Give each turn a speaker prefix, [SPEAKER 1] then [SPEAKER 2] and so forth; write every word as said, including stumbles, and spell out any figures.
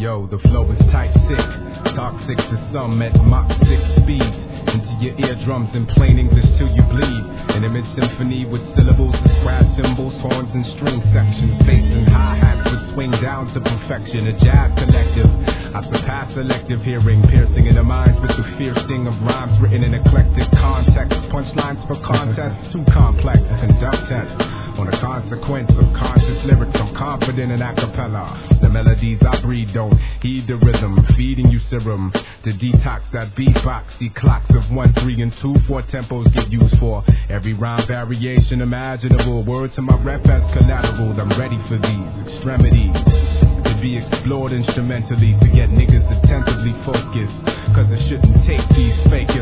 [SPEAKER 1] Yo, the flow is type sick, toxic to some at Mach six speed. Into your eardrums in plain English till you bleed. An image symphony with syllables, describe symbols, horns and string sections. Bass and hi-hats would swing down to perfection. A jazz collective, I surpass selective hearing, piercing in the minds with the fierce sting of rhymes written in eclectic context. Punchlines for contests, too complex to conduct tests. On the consequence of conscious lyrics, I'm confident in acapella. The melodies I breathe don't heed the rhythm, feeding you serum to detox that beatbox. See clocks of one, three, and two, four tempos get used for every rhyme variation imaginable. Word to my rep as collateral. I'm ready for these extremities to be explored instrumentally to get niggas attentively focused. Cause I shouldn't take these fake